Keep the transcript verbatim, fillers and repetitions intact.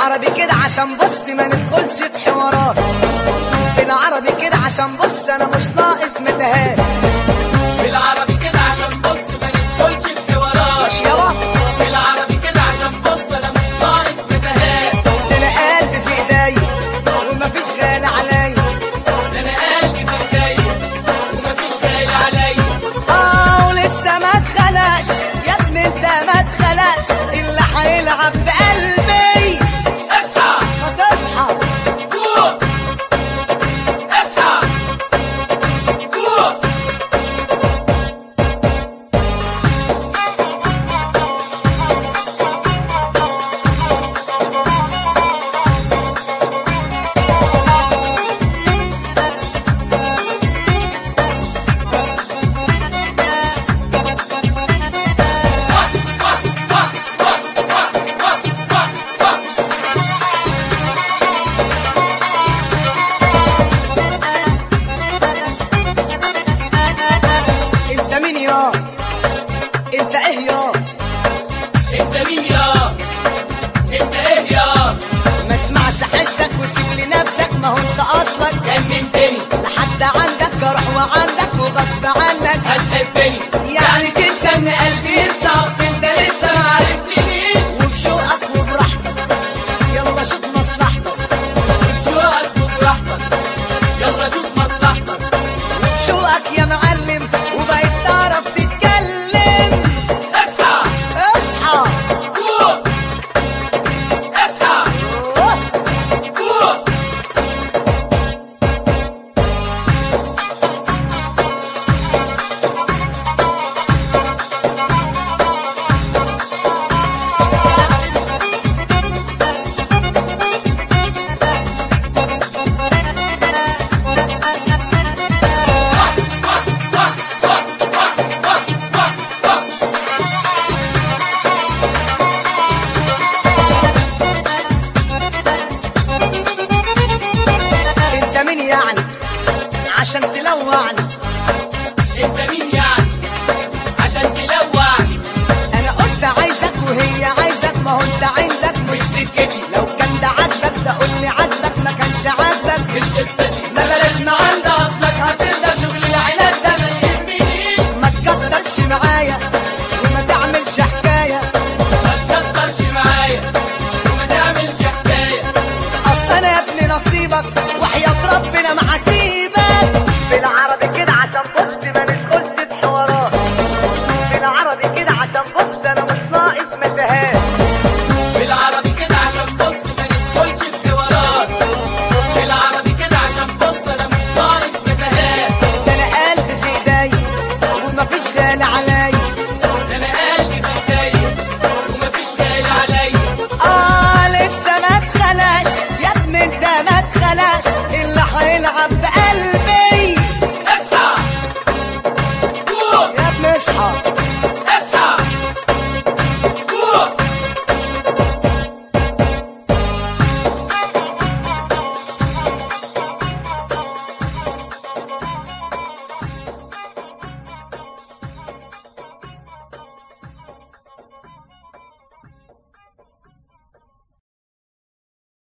بالعربي كده عشان بص ما ندخلش في حوارات، بالعربي كده عشان بص انا مش ناقص متهات، بالعربي كده عشان بص ما ندخلش في حوارات، ماشي يابا. بالعربي كده عشان بص انا مش ناقص متاهات. ده انا قلبي في ايديا ومفيش غالي عليا، ده انا قلبي في ايديا ومفيش غالي عليا. اه ولسه ما اتخلقش يا ابني، انت ما اتخلقش اللي هيلعب بقلبي. اصحى ما تصحى فوق، اصحى فوق. انت مين يا انت ايه يا انت مين يا انت ايه يا؟ ما اسمعش حسك وسيب لي نفسك، ما هو انت اصلك جننتني لحد عندك جرح وعندك وغصب عنك هتحبني يعني تنسى ان قلبي ينسى، اصل انت لسه ما عرفتنيش. وبشوقك وبراحتك يلا شوف مصلحتك، بشوقك وبراحتك يلا شوف مصلحتك. وبشوقك يا معلم وبقيت تعرف تتكلم. اصحى اصحى فوق، اصحى أوه. فوق. انت مين يعني عشان تلوعني، انت مين يعني عشان تلوعني؟ انا قلت عايزك وهي عايزك، ما هو انت عندك مش مش سكتي